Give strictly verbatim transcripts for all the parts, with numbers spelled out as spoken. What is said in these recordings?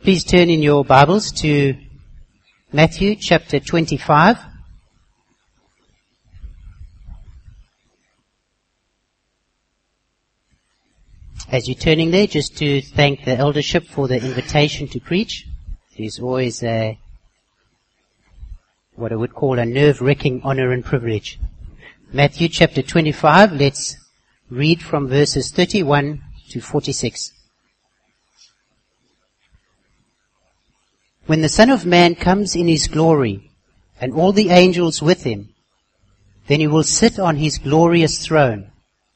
Please turn in your Bibles to Matthew chapter twenty-five. As you're turning there, just to thank the eldership for the invitation to preach. It is always a, what I would call a nerve-wracking honor and privilege. Matthew chapter twenty-five, let's read from verses thirty-one to forty-six. When the Son of Man comes in his glory, and all the angels with him, then he will sit on his glorious throne.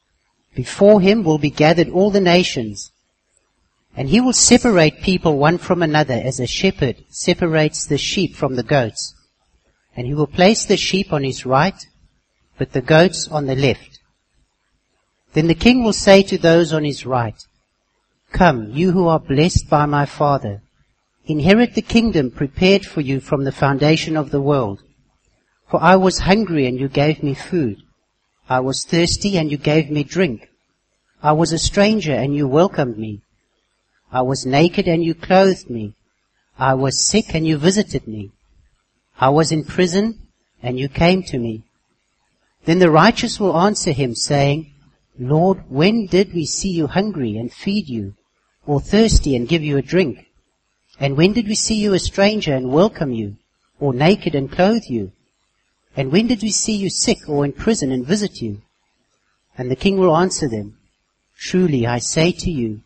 Before him will be gathered all the nations, and he will separate people one from another as a shepherd separates the sheep from the goats. And he will place the sheep on his right, but the goats on the left. Then the king will say to those on his right, "Come, you who are blessed by my Father, inherit the kingdom prepared for you from the foundation of the world. For I was hungry and you gave me food. I was thirsty and you gave me drink. I was a stranger and you welcomed me. I was naked and you clothed me. I was sick and you visited me. I was in prison and you came to me." Then the righteous will answer him, saying, "Lord, when did we see you hungry and feed you, or thirsty and give you a drink? And when did we see you a stranger and welcome you, or naked and clothe you? And when did we see you sick or in prison and visit you?" And the king will answer them, "Truly I say to you,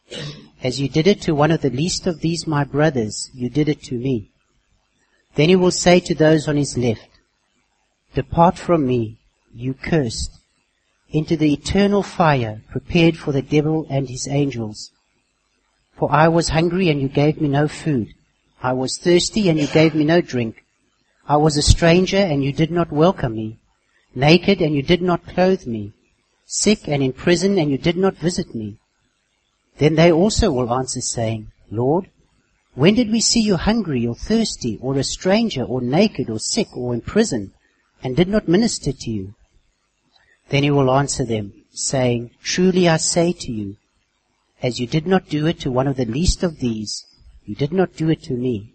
as you did it to one of the least of these my brothers, you did it to me." Then he will say to those on his left, "Depart from me, you cursed, into the eternal fire prepared for the devil and his angels. For I was hungry and you gave me no food. I was thirsty and you gave me no drink. I was a stranger and you did not welcome me. Naked and you did not clothe me. Sick and in prison and you did not visit me." Then they also will answer, saying, "Lord, when did we see you hungry or thirsty or a stranger or naked or sick or in prison and did not minister to you?" Then he will answer them, saying, "Truly I say to you, as you did not do it to one of the least of these, you did not do it to me."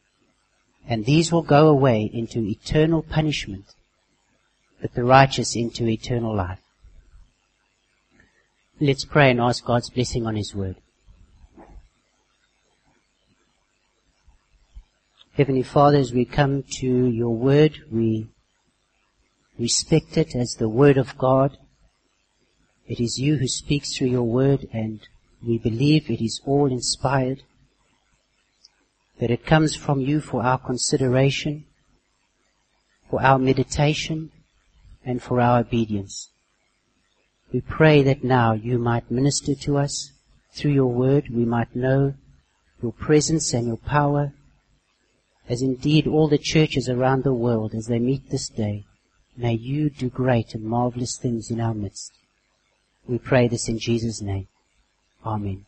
And these will go away into eternal punishment, but the righteous into eternal life. Let's pray and ask God's blessing on his word. Heavenly Father, as we come to your word, we respect it as the word of God. It is you who speaks through your word, and we believe it is all inspired, that it comes from you for our consideration, for our meditation, and for our obedience. We pray that now you might minister to us through your word. We might know your presence and your power, as indeed all the churches around the world as they meet this day. May you do great and marvelous things in our midst. We pray this in Jesus' name. Amen.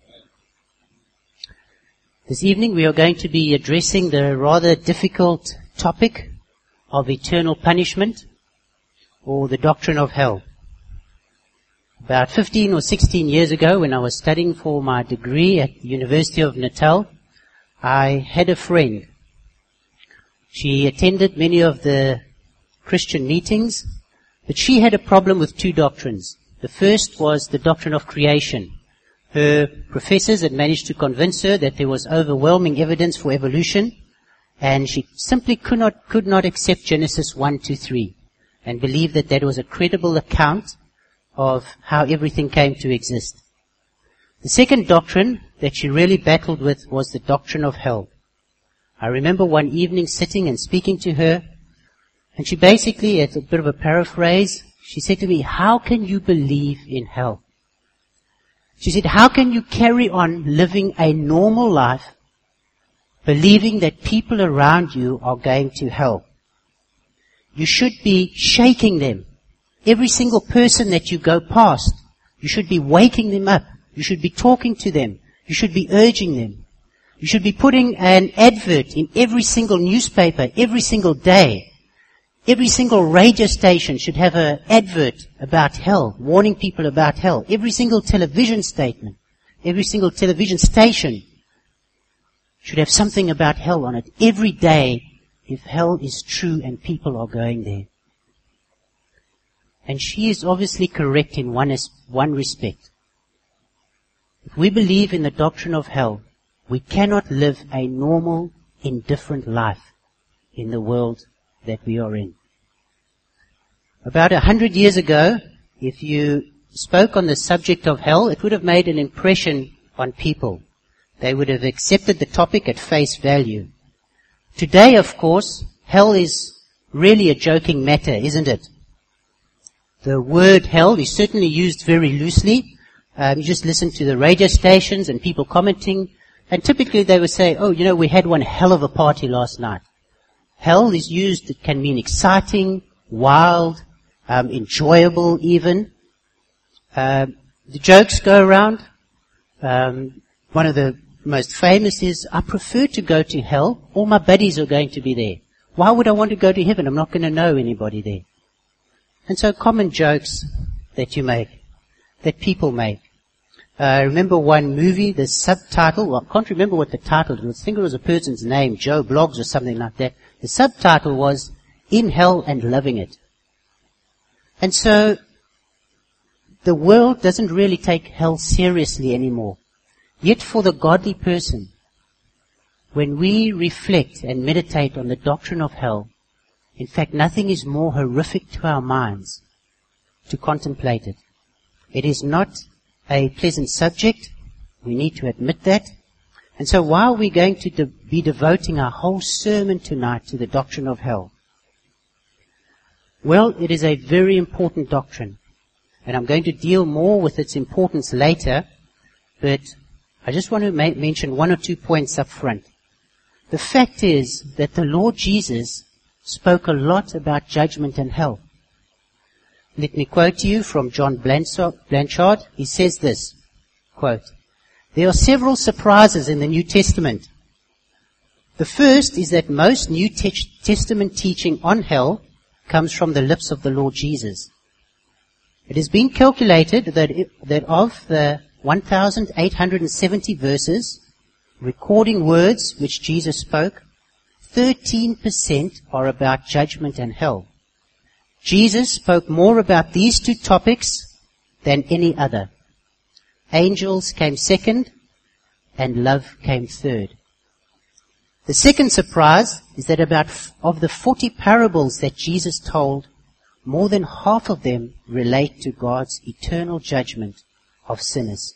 This evening we are going to be addressing the rather difficult topic of eternal punishment, or the doctrine of hell. About fifteen or sixteen years ago, when I was studying for my degree at the University of Natal, I had a friend. She attended many of the Christian meetings, but she had a problem with two doctrines. The first was the doctrine of creation. Her professors had managed to convince her that there was overwhelming evidence for evolution, and she simply could not, could not accept Genesis one to three and believe that that was a credible account of how everything came to exist. The second doctrine that she really battled with was the doctrine of hell. I remember one evening sitting and speaking to her, and she basically, it's a bit of a paraphrase, she said to me, "How can you believe in hell?" She said, "How can you carry on living a normal life, believing that people around you are going to hell? You should be shaking them. Every single person that you go past, you should be waking them up. You should be talking to them. You should be urging them. You should be putting an advert in every single newspaper, every single day. Every single radio station should have an advert about hell, warning people about hell. Every single television statement, every single television station should have something about hell on it every day if hell is true and people are going there. And she is obviously correct in one, one respect. If we believe in the doctrine of hell, we cannot live a normal, indifferent life in the world that we are in. About a hundred years ago, if you spoke on the subject of hell, it would have made an impression on people. They would have accepted the topic at face value. Today, of course, hell is really a joking matter, isn't it? The word hell is certainly used very loosely. Um, you just listen to the radio stations and people commenting, and typically they would say, oh, you know, we had one hell of a party last night. Hell is used, it can mean exciting, wild, um, enjoyable even. Um, the jokes go around. Um, one of the most famous is, I prefer to go to hell. All my buddies are going to be there. Why would I want to go to heaven? I'm not going to know anybody there. And so common jokes that you make, that people make. Uh, I remember one movie, the subtitle, well, I can't remember what the title was. I think it was a person's name, Joe Bloggs or something like that. The subtitle was, In Hell and Loving It. And so, the world doesn't really take hell seriously anymore. Yet for the godly person, when we reflect and meditate on the doctrine of hell, in fact, nothing is more horrific to our minds to contemplate it. It is not a pleasant subject. We need to admit that. And so why are we going to de- be devoting our whole sermon tonight to the doctrine of hell? Well, it is a very important doctrine. And I'm going to deal more with its importance later, but I just want to ma- mention one or two points up front. The fact is that the Lord Jesus spoke a lot about judgment and hell. Let me quote to you from John Blanchard. He says this, quote, there are several surprises in the New Testament. The first is that most New Te- Testament teaching on hell comes from the lips of the Lord Jesus. It has been calculated that, it, that of the one thousand eight hundred seventy verses recording words which Jesus spoke, thirteen percent are about judgment and hell. Jesus spoke more about these two topics than any other. Angels came second, and love came third. The second surprise is that about f- of the forty parables that Jesus told, more than half of them relate to God's eternal judgment of sinners.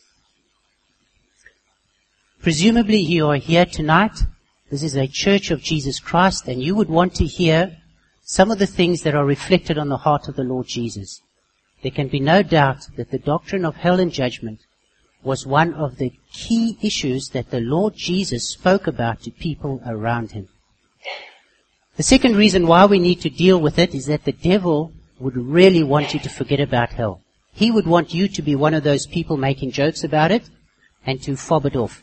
Presumably you are here tonight. This is a church of Jesus Christ, and you would want to hear some of the things that are reflected on the heart of the Lord Jesus. There can be no doubt that the doctrine of hell and judgment was one of the key issues that the Lord Jesus spoke about to people around him. The second reason why we need to deal with it is that the devil would really want you to forget about hell. He would want you to be one of those people making jokes about it and to fob it off.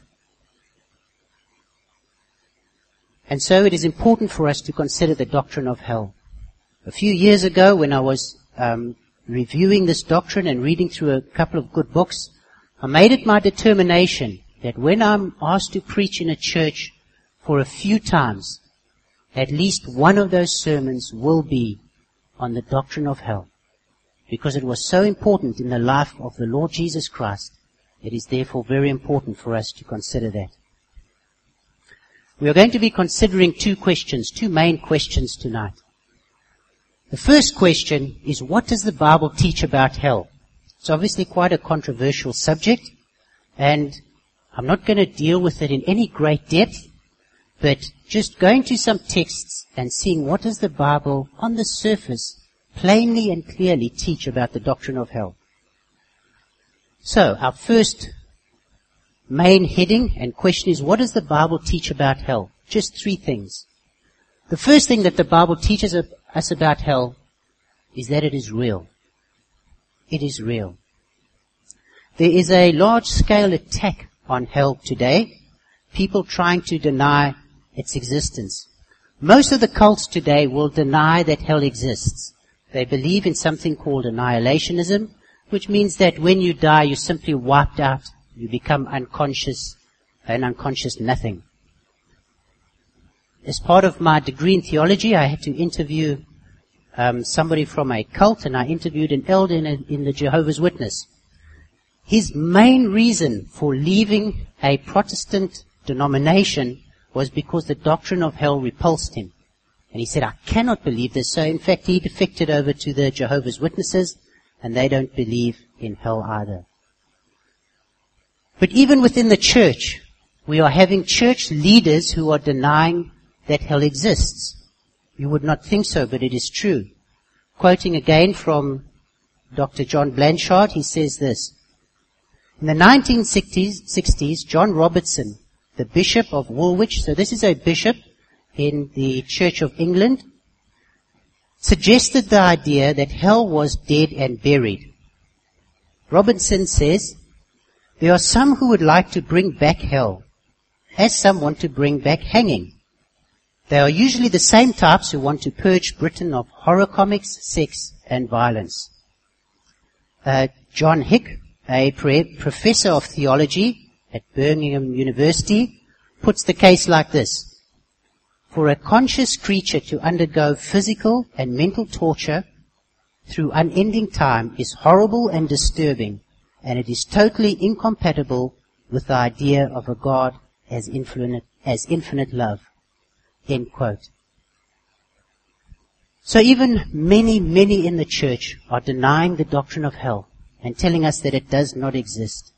And so it is important for us to consider the doctrine of hell. A few years ago, when I was um, reviewing this doctrine and reading through a couple of good books, I made it my determination that when I'm asked to preach in a church for a few times, at least one of those sermons will be on the doctrine of hell. Because it was so important in the life of the Lord Jesus Christ, it is therefore very important for us to consider that. We are going to be considering two questions, two main questions tonight. The first question is, what does the Bible teach about hell? It's obviously quite a controversial subject, and I'm not going to deal with it in any great depth, but just going to some texts and seeing what does the Bible, on the surface, plainly and clearly teach about the doctrine of hell. So, our first main heading and question is, what does the Bible teach about hell? Just three things. The first thing that the Bible teaches us about hell is that it is real. It is real. There is a large-scale attack on hell today, people trying to deny its existence. Most of the cults today will deny that hell exists. They believe in something called annihilationism, which means that when you die, you're simply wiped out. You become unconscious, an unconscious nothing. as part of my degree in theology, I had to interview um, somebody from a cult, and I interviewed an elder in, a, in the Jehovah's Witness. His main reason for leaving a Protestant denomination was because the doctrine of hell repulsed him. And he said, I cannot believe this. So in fact, he defected over to the Jehovah's Witnesses, and they don't believe in hell either. But even within the church, we are having church leaders who are denying that hell exists. You would not think so, but it is true. Quoting again from Doctor John Blanchard, he says this: in the nineteen sixties, John Robertson, the Bishop of Woolwich, so this is a bishop in the Church of England, suggested the idea that hell was dead and buried. Robertson says, there are some who would like to bring back hell, as some want to bring back hanging. They are usually the same types who want to purge Britain of horror comics, sex, and violence. Uh, John Hick, a pre- professor of theology at Birmingham University, puts the case like this. For a conscious creature to undergo physical and mental torture through unending time is horrible and disturbing, and it is totally incompatible with the idea of a God as infinite, as infinite love. End quote. So even many, many in the church are denying the doctrine of hell and telling us that it does not exist.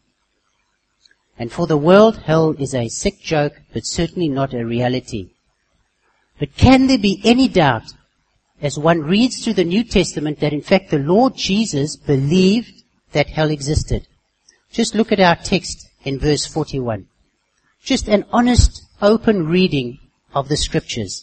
And for the world, hell is a sick joke, but certainly not a reality. But can there be any doubt, as one reads through the New Testament, that in fact the Lord Jesus believed that hell existed? Just look at our text in verse forty-one. Just an honest, open reading of the Scriptures.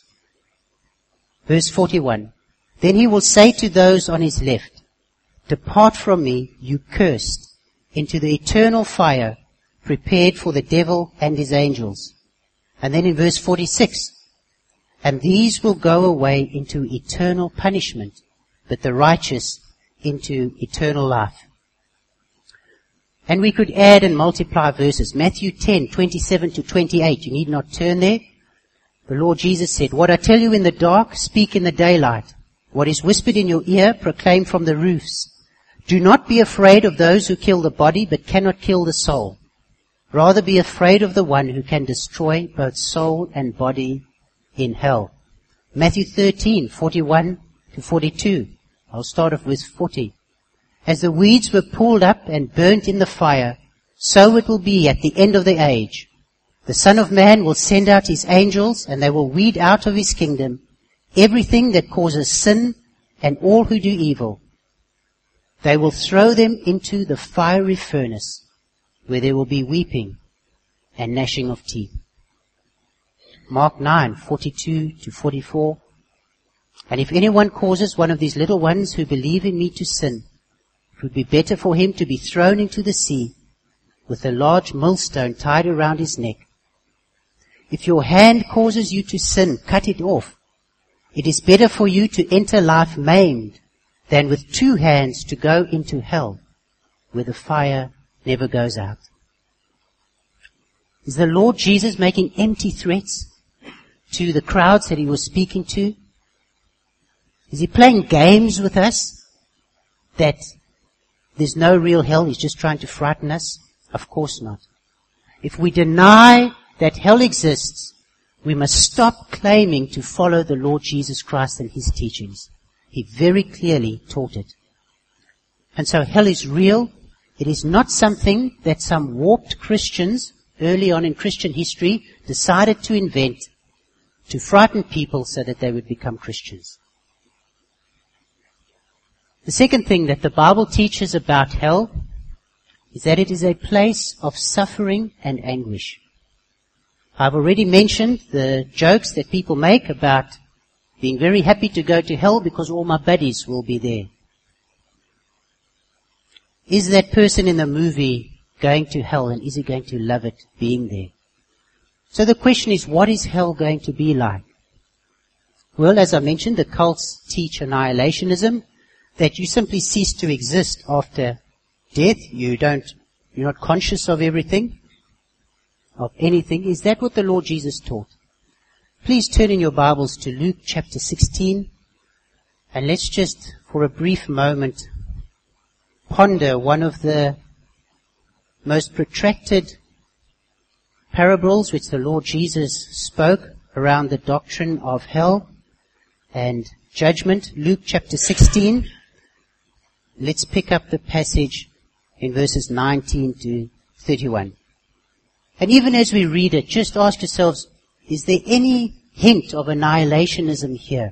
Verse forty-one. Then he will say to those on his left, depart from me, you cursed, into the eternal fire prepared for the devil and his angels. And then in verse forty-six, and these will go away into eternal punishment, but the righteous into eternal life. And we could add and multiply verses. Matthew ten, twenty-seven to twenty-eight. You need not turn there. The Lord Jesus said, what I tell you in the dark, speak in the daylight. What is whispered in your ear, proclaim from the roofs. Do not be afraid of those who kill the body, but cannot kill the soul. Rather be afraid of the one who can destroy both soul and body in hell. Matthew thirteen, forty-one to forty-two. I'll start off with forty. As the weeds were pulled up and burnt in the fire, so it will be at the end of the age. The Son of Man will send out his angels, and they will weed out of his kingdom everything that causes sin and all who do evil. They will throw them into the fiery furnace, where there will be weeping and gnashing of teeth. Mark nine, forty-two to forty-four. And if anyone causes one of these little ones who believe in me to sin, it would be better for him to be thrown into the sea with a large millstone tied around his neck. If your hand causes you to sin, cut it off. It is better for you to enter life maimed than with two hands to go into hell, where the fire never goes out. Is the Lord Jesus making empty threats to the crowds that he was speaking to? Is he playing games with us that there's no real hell, he's just trying to frighten us? Of course not. If we deny that hell exists, we must stop claiming to follow the Lord Jesus Christ and his teachings. He very clearly taught it. And so hell is real. It is not something that some warped Christians early on in Christian history decided to invent to frighten people so that they would become Christians. The second thing that the Bible teaches about hell is that it is a place of suffering and anguish. I've already mentioned the jokes that people make about being very happy to go to hell because all my buddies will be there. Is that person in the movie going to hell, and is he going to love it being there? So the question is, what is hell going to be like? Well, as I mentioned, the cults teach annihilationism, that you simply cease to exist after death. You don't, you're not conscious of everything, of anything. Is that what the Lord Jesus taught? Please turn in your Bibles to Luke chapter sixteen, and let's just, for a brief moment, ponder one of the most protracted parables which the Lord Jesus spoke around the doctrine of hell and judgment. Luke chapter sixteen. Let's pick up the passage in verses nineteen to thirty-one. And even as we read it, just ask yourselves, is there any hint of annihilationism here?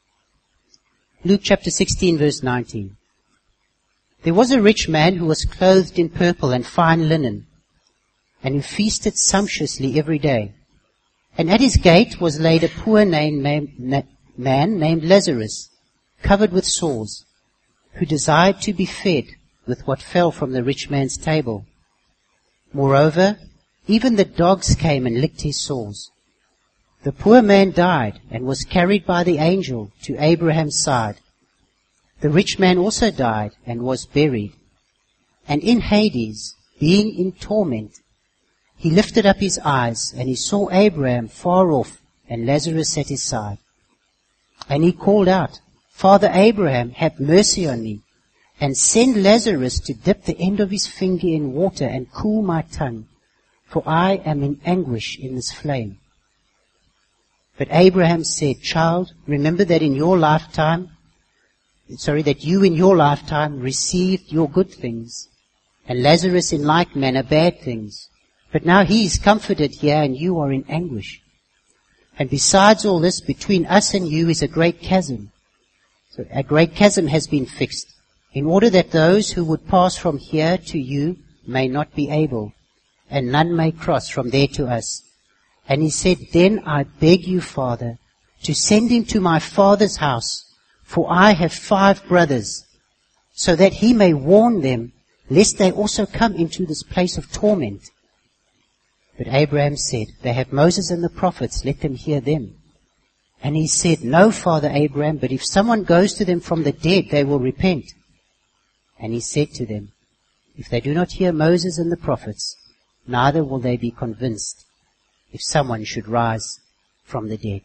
Luke chapter sixteen, verse nineteen. There was a rich man who was clothed in purple and fine linen, and who feasted sumptuously every day. And at his gate was laid a poor named man named Lazarus, covered with sores, who desired to be fed with what fell from the rich man's table. Moreover, even the dogs came and licked his sores. The poor man died and was carried by the angel to Abraham's side. The rich man also died and was buried. And in Hades, being in torment, he lifted up his eyes, and he saw Abraham far off and Lazarus at his side. And he called out, Father Abraham, have mercy on me, and send Lazarus to dip the end of his finger in water and cool my tongue, for I am in anguish in this flame. But Abraham said, Child, remember that in your lifetime, sorry, that you in your lifetime received your good things, and Lazarus in like manner bad things. But now he is comforted here, and you are in anguish. And besides all this, between us and you is a great chasm. So a great chasm has been fixed, in order that those who would pass from here to you may not be able, and none may cross from there to us. And he said, Then I beg you, Father, to send him to my father's house, for I have five brothers, so that he may warn them, lest they also come into this place of torment. But Abraham said, They have Moses and the prophets, let them hear them. And he said, No, Father Abraham, but if someone goes to them from the dead, they will repent. And he said to them, If they do not hear Moses and the prophets, neither will they be convinced, if someone should rise from the dead.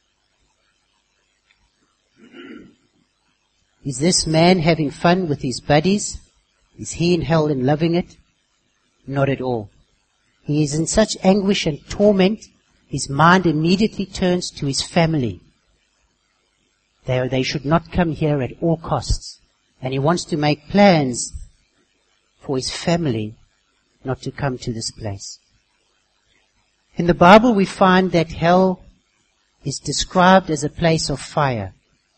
Is this man having fun with his buddies? Is he in hell and loving it? Not at all. He is in such anguish and torment, his mind immediately turns to his family. They, they should not come here at all costs. And he wants to make plans for his family not to come to this place. In the Bible we find that hell is described as a place of fire.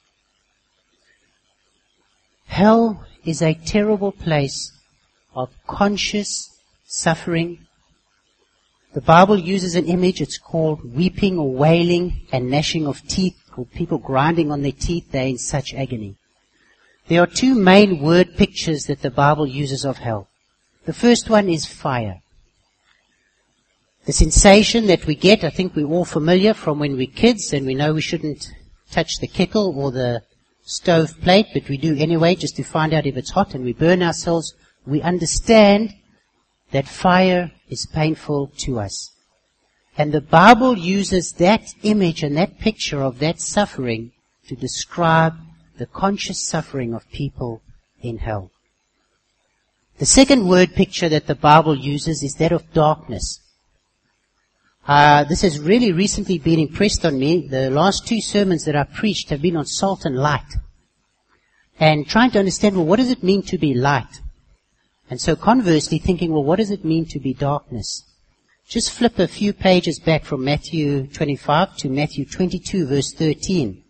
Hell is a terrible place of conscious suffering. The Bible uses an image, it's called weeping or wailing and gnashing of teeth, or people grinding on their teeth, they're in such agony. There are two main word pictures that the Bible uses of hell. The first one is fire. The sensation that we get, I think we're all familiar from when we're kids, and we know we shouldn't touch the kettle or the stove plate, but we do anyway just to find out if it's hot, and we burn ourselves. We understand that fire is painful to us. And the Bible uses that image and that picture of that suffering to describe the conscious suffering of people in hell. The second word picture that the Bible uses is that of darkness. Uh, this has really recently been impressed on me. The last two sermons that I preached have been on salt and light. And trying to understand, well, what does it mean to be light? And so conversely thinking, well, what does it mean to be darkness? Just flip a few pages back from Matthew twenty-five to Matthew twenty-two, verse thirteen.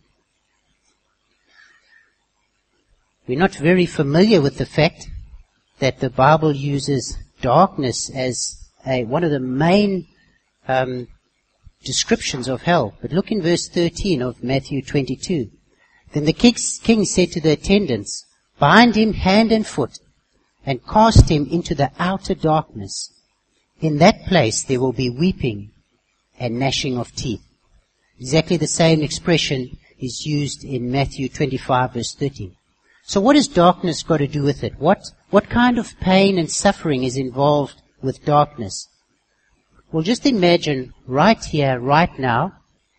We're not very familiar with the fact that the Bible uses darkness as a, one of the main um, descriptions of hell. But look in verse thirteen of Matthew twenty-two. Then the king said to the attendants, Bind him hand and foot, and cast him into the outer darkness. In that place there will be weeping and gnashing of teeth. Exactly the same expression is used in Matthew twenty-five, verse thirteen. So what has darkness got to do with it? What, what kind of pain and suffering is involved with darkness? Well, just imagine right here, right now,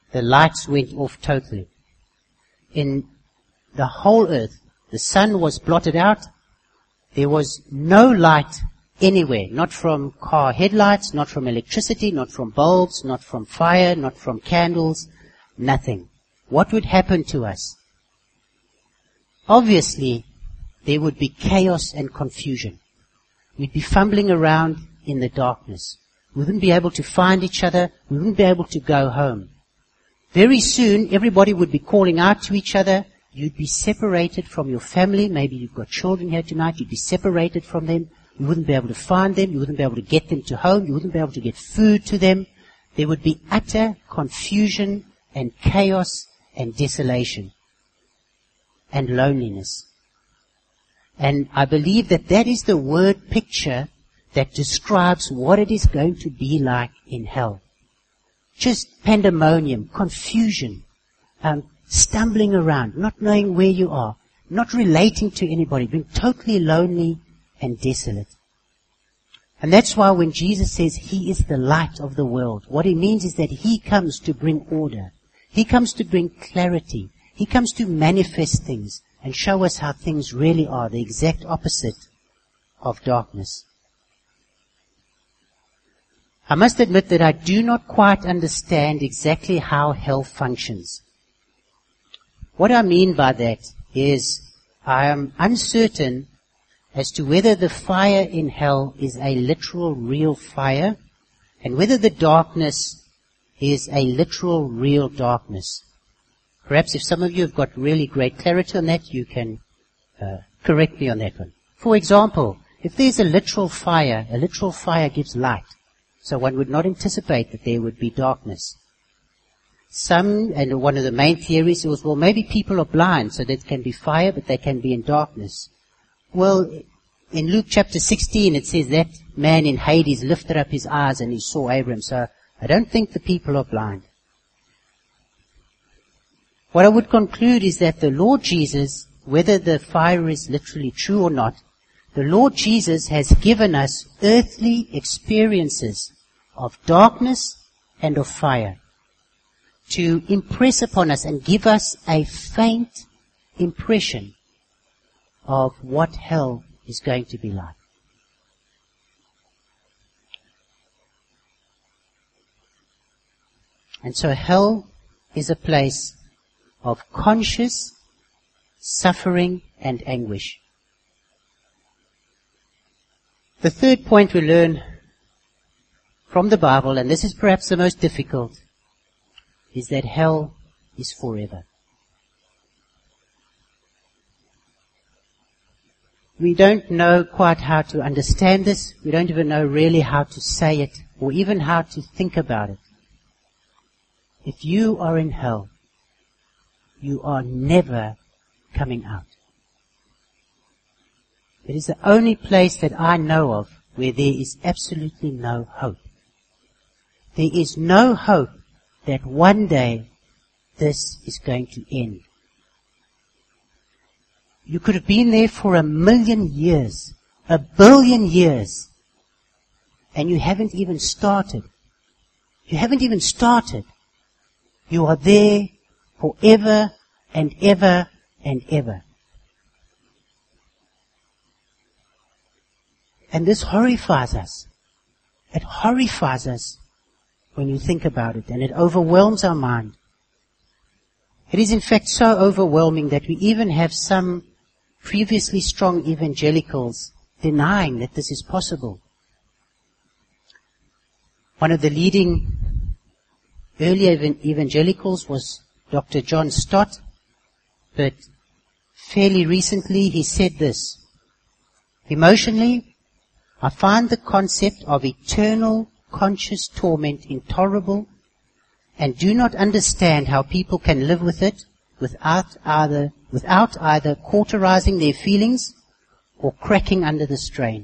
the lights went off totally. In the whole earth, the sun was blotted out. There was no light anywhere, not from car headlights, not from electricity, not from bulbs, not from fire, not from candles, nothing. What would happen to us? Obviously, there would be chaos and confusion. We'd be fumbling around in the darkness. We wouldn't be able to find each other. We wouldn't be able to go home. Very soon, everybody would be calling out to each other. You'd be separated from your family. Maybe you've got children here tonight. You'd be separated from them. You wouldn't be able to find them. You wouldn't be able to get them to home. You wouldn't be able to get food to them. There would be utter confusion and chaos and desolation and loneliness. And I believe that that is the word picture that describes what it is going to be like in hell. Just pandemonium, confusion, um, stumbling around, not knowing where you are, not relating to anybody, being totally lonely and desolate. And that's why when Jesus says He is the light of the world, what He means is that He comes to bring order. He comes to bring clarity. He comes to manifest things and show us how things really are, the exact opposite of darkness. I must admit that I do not quite understand exactly how hell functions. What I mean by that is I am uncertain as to whether the fire in hell is a literal, real fire, and whether the darkness is a literal, real darkness. Perhaps if some of you have got really great clarity on that, you can uh, correct me on that one. For example, if there's a literal fire, a literal fire gives light. So one would not anticipate that there would be darkness. Some, and one of the main theories was, well, maybe people are blind, so there can be fire, but they can be in darkness. Well, in Luke chapter sixteen, it says that man in Hades lifted up his eyes and he saw Abraham. So I don't think the people are blind. What I would conclude is that the Lord Jesus, whether the fire is literally true or not, the Lord Jesus has given us earthly experiences of darkness and of fire to impress upon us and give us a faint impression of what hell is going to be like. And so hell is a place of conscious suffering and anguish. The third point we learn from the Bible, and this is perhaps the most difficult, is that hell is forever. We don't know quite how to understand this. We don't even know really how to say it or even how to think about it. If you are in hell, you are never coming out. It is the only place that I know of where there is absolutely no hope. There is no hope that one day this is going to end. You could have been there for a million years, a billion years, and you haven't even started. You haven't even started. You are there forever and ever and ever. And this horrifies us. It horrifies us when you think about it, and it overwhelms our mind. It is in fact so overwhelming that we even have some previously strong evangelicals denying that this is possible. One of the leading early evangelicals was Doctor John Stott, but fairly recently he said this: emotionally, I find the concept of eternal conscious torment intolerable and do not understand how people can live with it without either, without either cauterizing their feelings or cracking under the strain.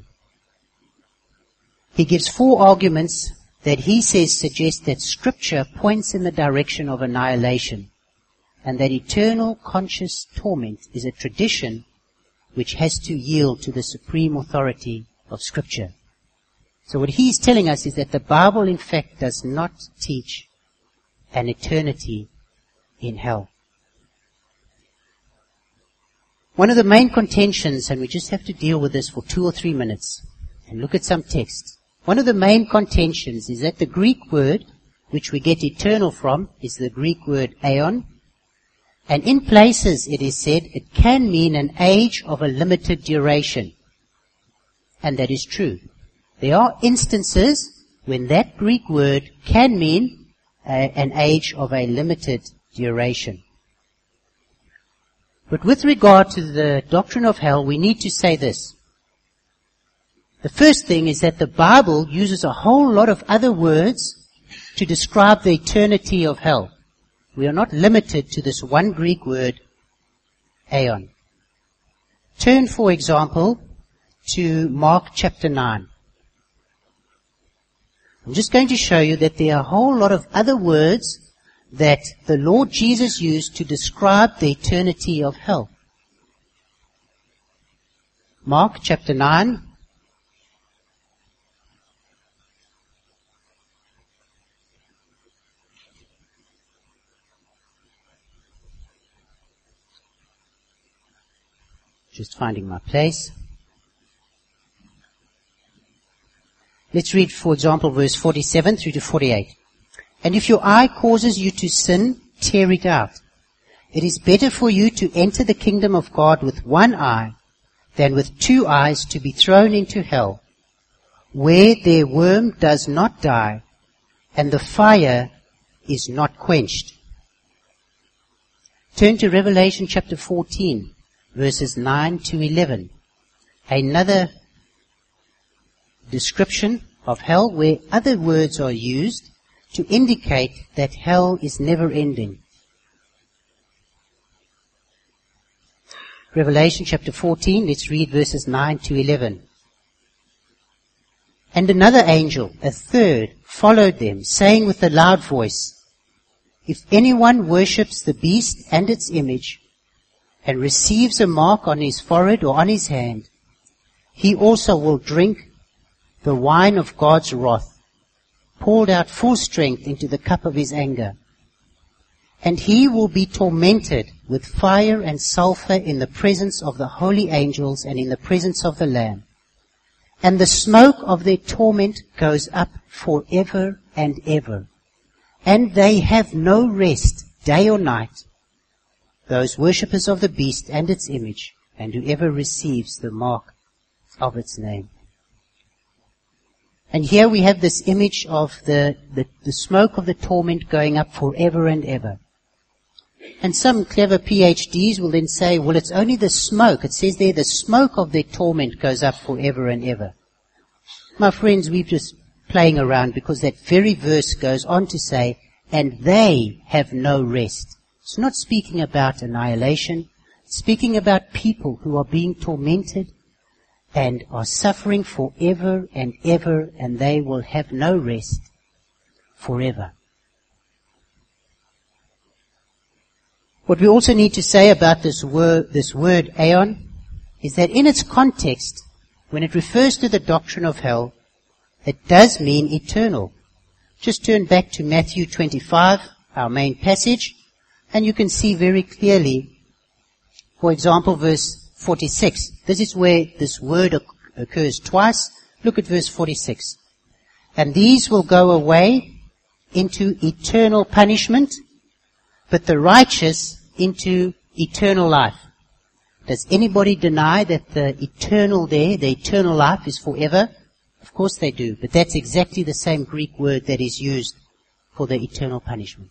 He gives four arguments that he says suggest that Scripture points in the direction of annihilation and that eternal conscious torment is a tradition which has to yield to the supreme authority of Scripture. So what he's telling us is that the Bible in fact does not teach an eternity in hell. One of the main contentions, and we just have to deal with this for two or three minutes and look at some texts. One of the main contentions is that the Greek word, which we get eternal from, is the Greek word aeon. And in places it is said it can mean an age of a limited duration. And that is true. There are instances when that Greek word can mean uh, an age of a limited duration. But with regard to the doctrine of hell, we need to say this. The first thing is that the Bible uses a whole lot of other words to describe the eternity of hell. We are not limited to this one Greek word, aeon. Turn, for example, to Mark chapter nine. I'm just going to show you that there are a whole lot of other words that the Lord Jesus used to describe the eternity of hell. Mark chapter nine. Just finding my place. Let's read, for example, verse forty-seven through to forty-eight. And if your eye causes you to sin, tear it out. It is better for you to enter the kingdom of God with one eye than with two eyes to be thrown into hell, where their worm does not die and the fire is not quenched. Turn to Revelation chapter fourteen. Verses nine to eleven. Another description of hell where other words are used to indicate that hell is never ending. Revelation chapter fourteen, let's read verses nine to eleven. And another angel, a third, followed them, saying with a loud voice, if anyone worships the beast and its image, and receives a mark on his forehead or on his hand, he also will drink the wine of God's wrath, poured out full strength into the cup of his anger. And he will be tormented with fire and sulfur in the presence of the holy angels and in the presence of the Lamb. And the smoke of their torment goes up forever and ever. And they have no rest, day or night, those worshippers of the beast and its image, and whoever receives the mark of its name. And here we have this image of the, the, the smoke of the torment going up forever and ever. And some clever PhDs will then say, well, it's only the smoke. It says there the smoke of their torment goes up forever and ever. My friends, we're just playing around because that very verse goes on to say, and they have no rest. It's not speaking about annihilation. It's speaking about people who are being tormented and are suffering forever and ever, and they will have no rest forever. What we also need to say about this word, this word aeon, is that in its context, when it refers to the doctrine of hell, it does mean eternal. Just turn back to Matthew twenty-five, our main passage, and you can see very clearly, for example, verse forty-six. This is where this word occurs twice. Look at verse forty-six. And these will go away into eternal punishment, but the righteous into eternal life. Does anybody deny that the eternal there, the eternal life is forever? Of course they do, but that's exactly the same Greek word that is used for the eternal punishment.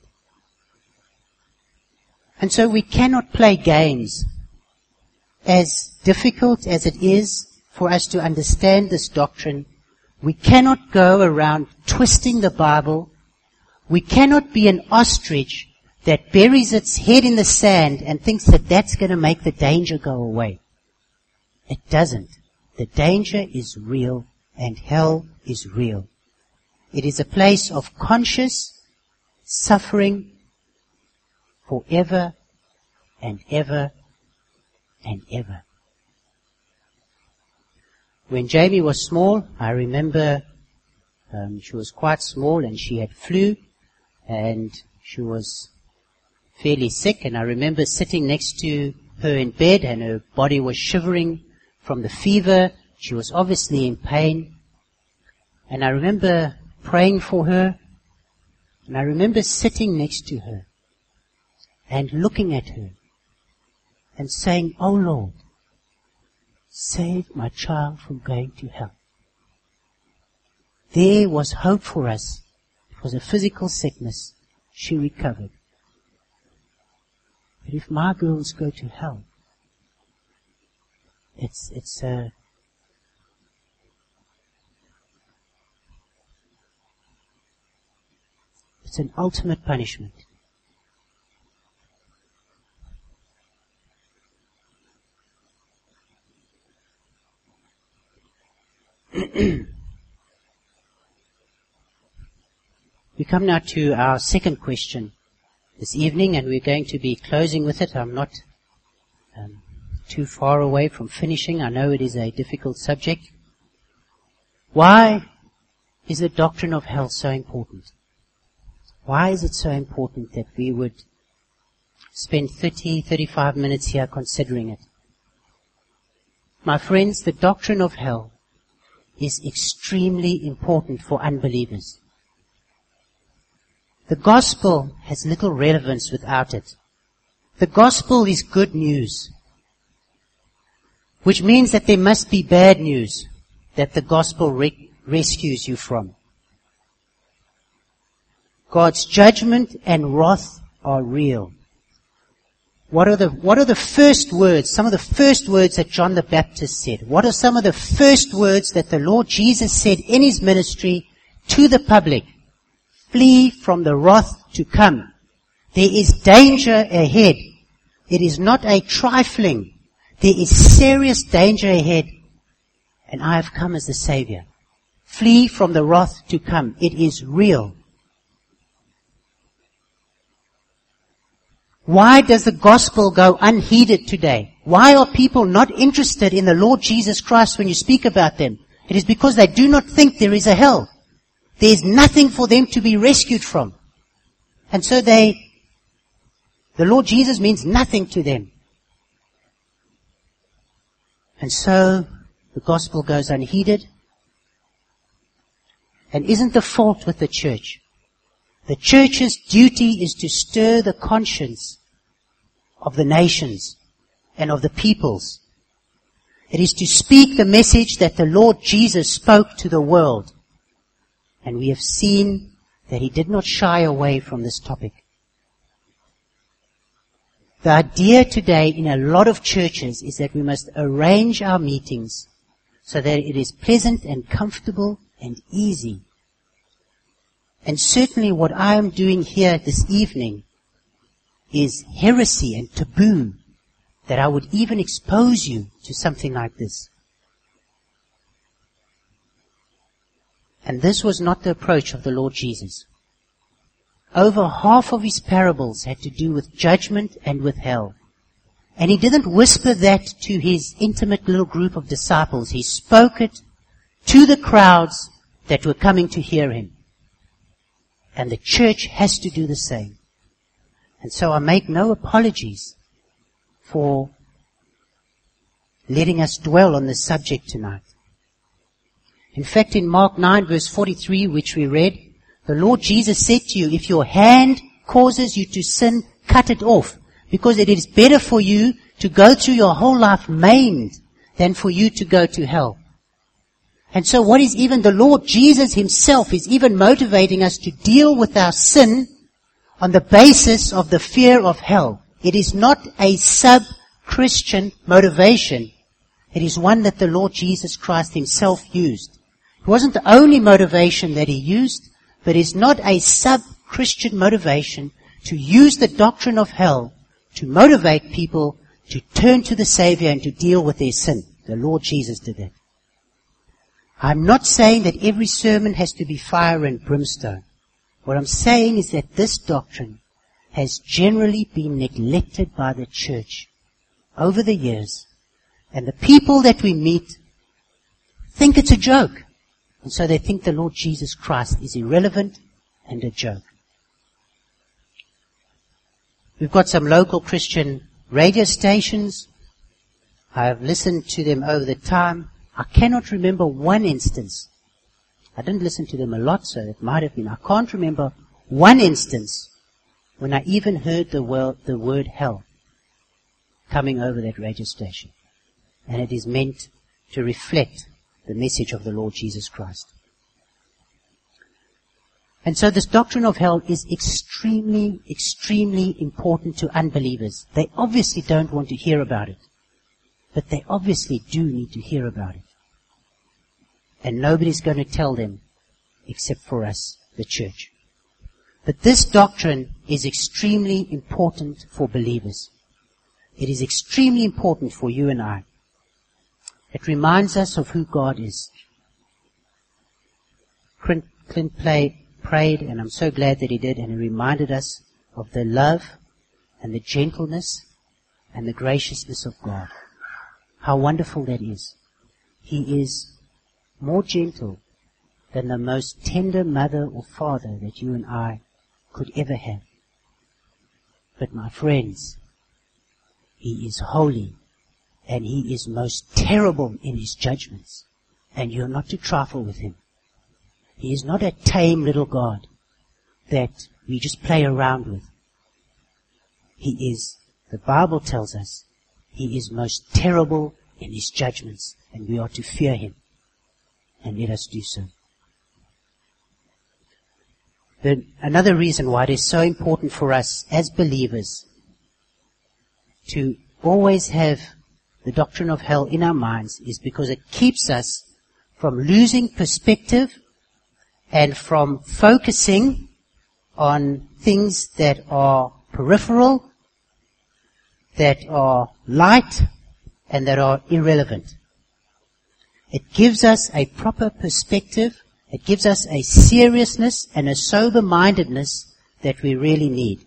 And so we cannot play games. As difficult as it is for us to understand this doctrine, we cannot go around twisting the Bible. We cannot be an ostrich that buries its head in the sand and thinks that that's going to make the danger go away. It doesn't. The danger is real and hell is real. It is a place of conscious suffering forever and ever and ever. When Jamie was small, I remember um, she was quite small and she had flu, and She was fairly sick, and I remember sitting next to her in bed, and her body was shivering from the fever. She was obviously in pain. And I remember praying for her, and I remember sitting next to her and looking at her and saying, "Oh Lord, save my child from going to hell." There was hope for us. It was a physical sickness. She recovered. But if my girls go to hell, it's, it's a, it's an ultimate punishment. We come now to our second question this evening, and we're going to be closing with it. I'm not um, too far away from finishing. I know it is a difficult subject. Why is the doctrine of hell so important? Why is it so important that we would spend thirty, thirty-five minutes here considering it? My friends, the doctrine of hell is extremely important for unbelievers. The gospel has little relevance without it. The gospel is good news, which means that there must be bad news that the gospel re- rescues you from. God's judgment and wrath are real. What are the, what are the first words, some of the first words that John the Baptist said? What are some of the first words that the Lord Jesus said in his ministry to the public? Flee from the wrath to come. There is danger ahead. It is not a trifling. There is serious danger ahead. And I have come as the Savior. Flee from the wrath to come. It is real. Why does the gospel go unheeded today? Why are people not interested in the Lord Jesus Christ when you speak about them? It is because they do not think there is a hell. There is nothing for them to be rescued from. And so they, the Lord Jesus means nothing to them. And so the gospel goes unheeded. And isn't the fault with the church? The church's duty is to stir the conscience of the nations and of the peoples. It is to speak the message that the Lord Jesus spoke to the world. And we have seen that he did not shy away from this topic. The idea today in a lot of churches is that we must arrange our meetings so that it is pleasant and comfortable and easy. And certainly what I am doing here this evening is heresy and taboo, that I would even expose you to something like this. And this was not the approach of the Lord Jesus. Over half of his parables had to do with judgment and with hell. And he didn't whisper that to his intimate little group of disciples. He spoke it to the crowds that were coming to hear him. And the church has to do the same. And so I make no apologies for letting us dwell on this subject tonight. In fact, in Mark nine verse forty-three, which we read, the Lord Jesus said to you, if your hand causes you to sin, cut it off, because it is better for you to go through your whole life maimed than for you to go to hell. And so what is even the Lord Jesus himself is even motivating us to deal with our sin on the basis of the fear of hell. It is not a sub-Christian motivation. It is one that the Lord Jesus Christ himself used. It wasn't the only motivation that he used, but it's not a sub-Christian motivation to use the doctrine of hell to motivate people to turn to the Savior and to deal with their sin. The Lord Jesus did that. I'm not saying that every sermon has to be fire and brimstone. What I'm saying is that this doctrine has generally been neglected by the church over the years. And the people that we meet think it's a joke. And so they think the Lord Jesus Christ is irrelevant and a joke. We've got some local Christian radio stations. I have listened to them over the time. I cannot remember one instance. I didn't listen to them a lot, so it might have been. I can't remember one instance when I even heard the word, the word hell coming over that radio station. And it is meant to reflect the message of the Lord Jesus Christ. And so this doctrine of hell is extremely, extremely important to unbelievers. They obviously don't want to hear about it. But they obviously do need to hear about it. And nobody's going to tell them except for us, the church. But this doctrine is extremely important for believers. It is extremely important for you and I. It reminds us of who God is. Clint, Clint play, prayed, and I'm so glad that he did, and he reminded us of the love and the gentleness and the graciousness of God. How wonderful that is. He is more gentle than the most tender mother or father that you and I could ever have. But my friends, He is holy, and He is most terrible in His judgments, and you're not to trifle with Him. He is not a tame little God that we just play around with. He is, the Bible tells us, He is most terrible in His judgments, and we are to fear Him. And let us do so. Then another reason why it is so important for us as believers to always have the doctrine of hell in our minds is because it keeps us from losing perspective and from focusing on things that are peripheral, that are light, and that are irrelevant. It gives us a proper perspective. It gives us a seriousness and a sober-mindedness that we really need.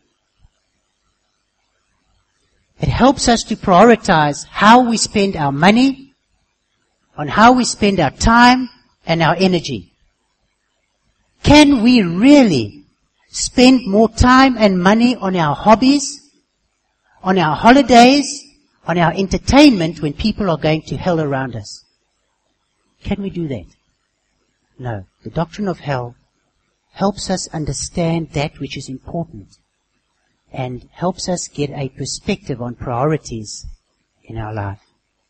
It helps us to prioritize how we spend our money, on how we spend our time and our energy. Can we really spend more time and money on our hobbies, on our holidays, on our entertainment when people are going to hell around us? Can we do that? No. The doctrine of hell helps us understand that which is important and helps us get a perspective on priorities in our life.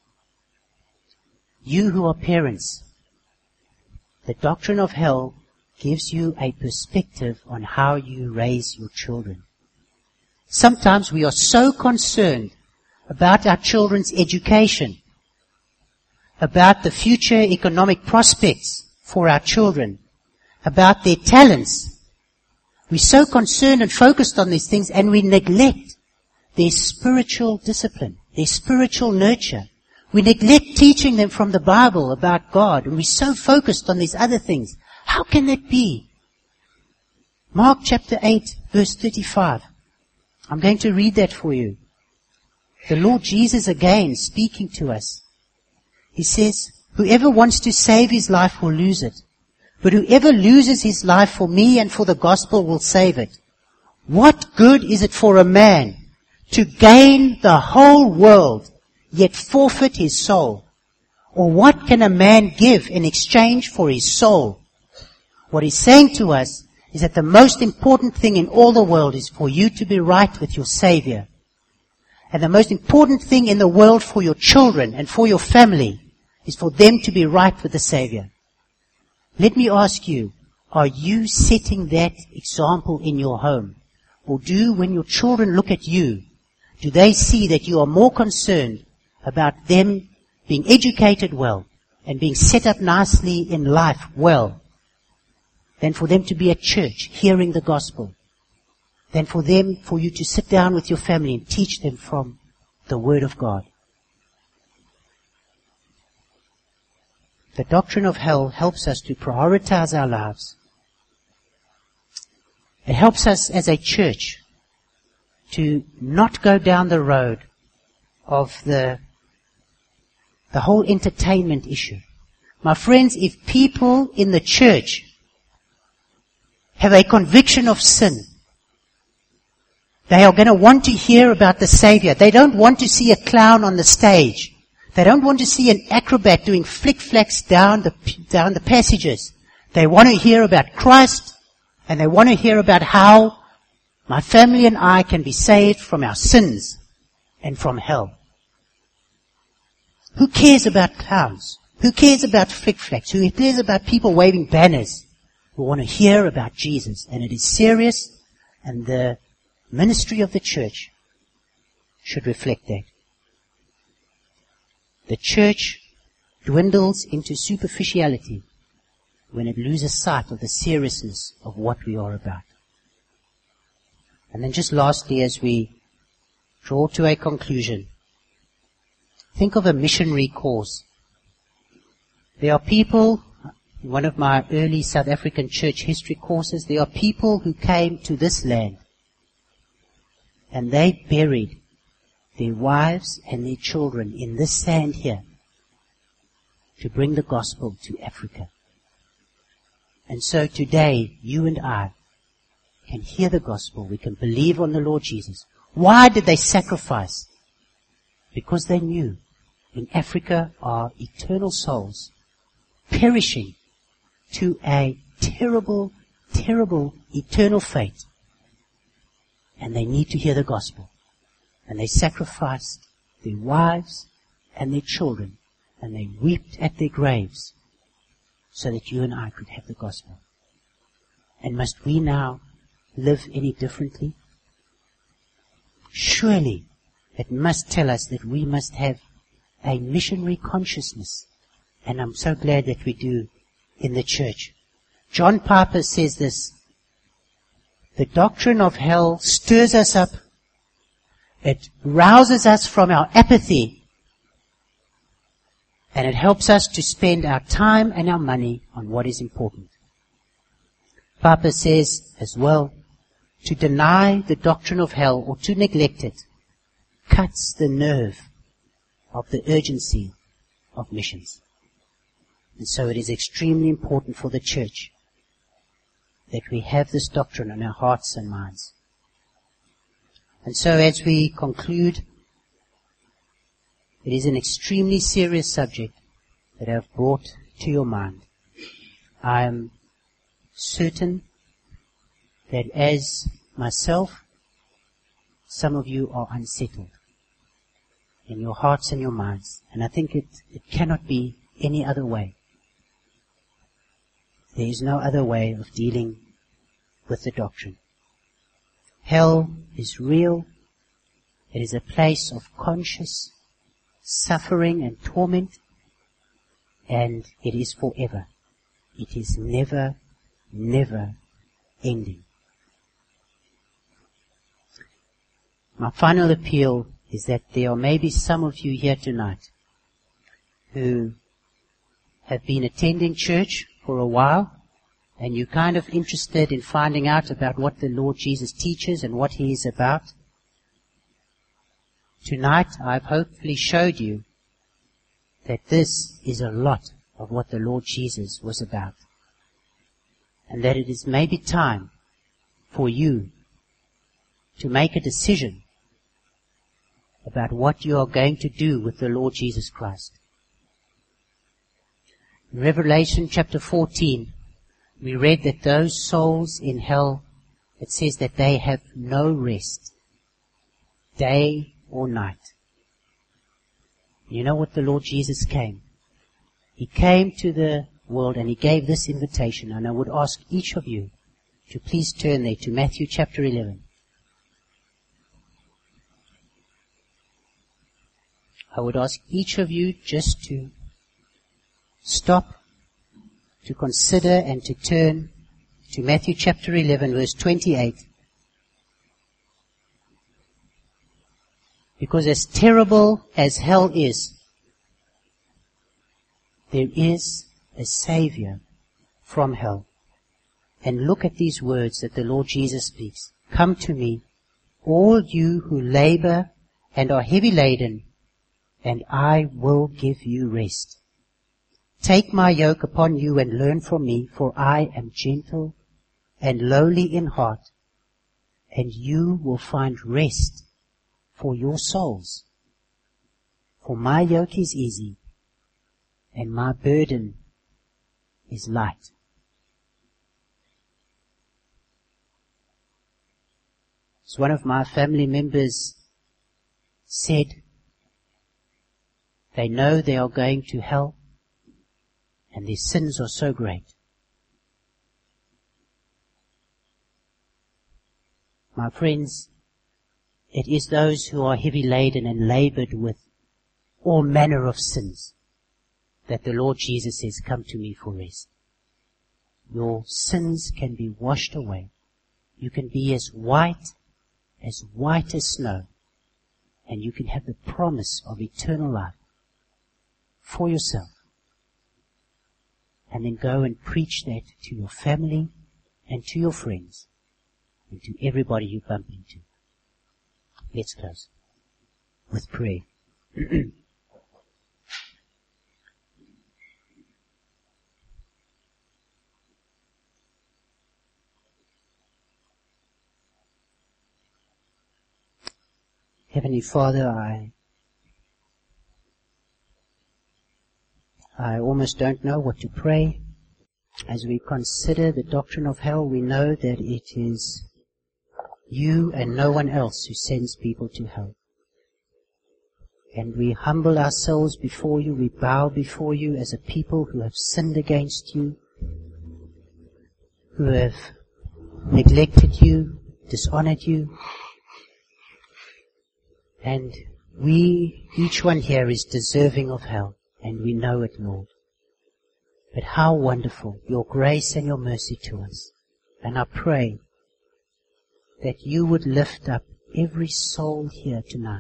You who are parents, the doctrine of hell gives you a perspective on how you raise your children. Sometimes we are so concerned about our children's education, about the future economic prospects for our children, about their talents. We're so concerned and focused on these things, and we neglect their spiritual discipline, their spiritual nurture. We neglect teaching them from the Bible about God, and we're so focused on these other things. How can that be? Mark chapter eight, verse thirty-five. I'm going to read that for you. The Lord Jesus again speaking to us. He says, whoever wants to save his life will lose it. But whoever loses his life for me and for the gospel will save it. What good is it for a man to gain the whole world, yet forfeit his soul? Or what can a man give in exchange for his soul? What he's saying to us is that the most important thing in all the world is for you to be right with your Savior. And the most important thing in the world for your children and for your family is for them to be right with the Savior. Let me ask you, are you setting that example in your home? Or do, when your children look at you, do they see that you are more concerned about them being educated well and being set up nicely in life well than for them to be at church hearing the gospel, than for them, for you to sit down with your family and teach them from the Word of God? The doctrine of hell helps us to prioritize our lives. It helps us as a church to not go down the road of the, the whole entertainment issue. My friends, if people in the church have a conviction of sin, They are going to want to hear about the Savior. They don't want to see a clown on the stage. They don't want to see an acrobat doing flick-flacks down the, down the passages. They want to hear about Christ, and they want to hear about how my family and I can be saved from our sins and from hell. Who cares about clowns? Who cares about flick-flacks? Who cares about people waving banners? We want to hear about Jesus, and it is serious, and the ministry of the church should reflect that. The church dwindles into superficiality when it loses sight of the seriousness of what we are about. And then just lastly, as we draw to a conclusion, think of a missionary course. There are people, in one of my early South African church history courses, there are people who came to this land and they buried their wives and their children in this sand here to bring the gospel to Africa. And so today, you and I can hear the gospel. We can believe on the Lord Jesus. Why did they sacrifice? Because they knew in Africa are eternal souls perishing to a terrible, terrible eternal fate. And they need to hear the gospel. And they sacrificed their wives and their children. And they wept at their graves so that you and I could have the gospel. And must we now live any differently? Surely it must tell us that we must have a missionary consciousness. And I'm so glad that we do in the church. John Piper says this: the doctrine of hell stirs us up. It rouses us from our apathy. And it helps us to spend our time and our money on what is important. Piper says as well, to deny the doctrine of hell or to neglect it cuts the nerve of the urgency of missions. And so it is extremely important for the church that we have this doctrine in our hearts and minds. And so as we conclude, it is an extremely serious subject that I have brought to your mind. I am certain that as myself, some of you are unsettled in your hearts and your minds. And I think it, it cannot be any other way. There is no other way of dealing with the doctrine. Hell is real. It is a place of conscious suffering and torment, and it is forever. It is never, never ending. My final appeal is that there are maybe some of you here tonight who have been attending church for a while, and you're kind of interested in finding out about what the Lord Jesus teaches and what He is about. Tonight, I've hopefully showed you that this is a lot of what the Lord Jesus was about. And that it is maybe time for you to make a decision about what you are going to do with the Lord Jesus Christ. In Revelation chapter fourteen, we read that those souls in hell, it says that they have no rest, day or night. You know what the Lord Jesus came? He came to the world and He gave this invitation, and I would ask each of you to please turn there to Matthew chapter eleven. I would ask each of you just to stop, to consider and to turn to Matthew chapter eleven, verse twenty-eight. Because as terrible as hell is, there is a Savior from hell. And look at these words that the Lord Jesus speaks. Come to me, all you who labor and are heavy laden, and I will give you rest. Take my yoke upon you and learn from me, for I am gentle and lowly in heart, and you will find rest for your souls. For my yoke is easy, and my burden is light. As one of my family members said, they know they are going to hell, and their sins are so great. My friends, it is those who are heavy laden and labored with all manner of sins that the Lord Jesus says, come to me for rest. Your sins can be washed away. You can be as white, as white as snow, and you can have the promise of eternal life for yourself. And then go and preach that to your family and to your friends and to everybody you bump into. Let's close with prayer. Heavenly Father, I I almost don't know what to pray. As we consider the doctrine of hell, we know that it is you and no one else who sends people to hell. And we humble ourselves before you, we bow before you as a people who have sinned against you, who have neglected you, dishonored you. And we, each one here is deserving of hell, and we know it, Lord. But how wonderful your grace and your mercy to us. And I pray that you would lift up every soul here tonight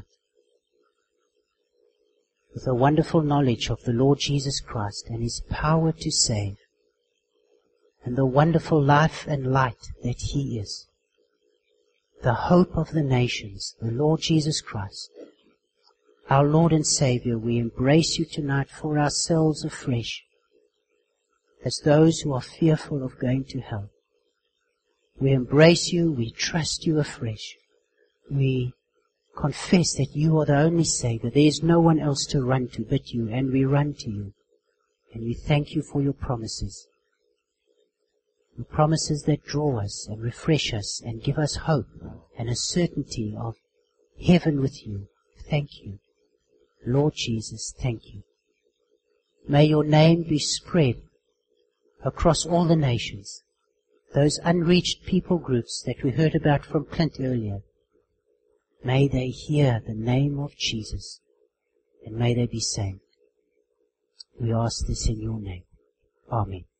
with a wonderful knowledge of the Lord Jesus Christ and His power to save, and the wonderful life and light that He is, the hope of the nations, the Lord Jesus Christ. Our Lord and Savior, we embrace you tonight for ourselves afresh, as those who are fearful of going to hell. We embrace you, we trust you afresh. We confess that you are the only Savior. There is no one else to run to but you, and we run to you. And we thank you for your promises. The promises that draw us and refresh us and give us hope and a certainty of heaven with you. Thank you. Lord Jesus, thank you. May your name be spread across all the nations. Those unreached people groups that we heard about from Clint earlier, may they hear the name of Jesus and may they be saved. We ask this in your name. Amen.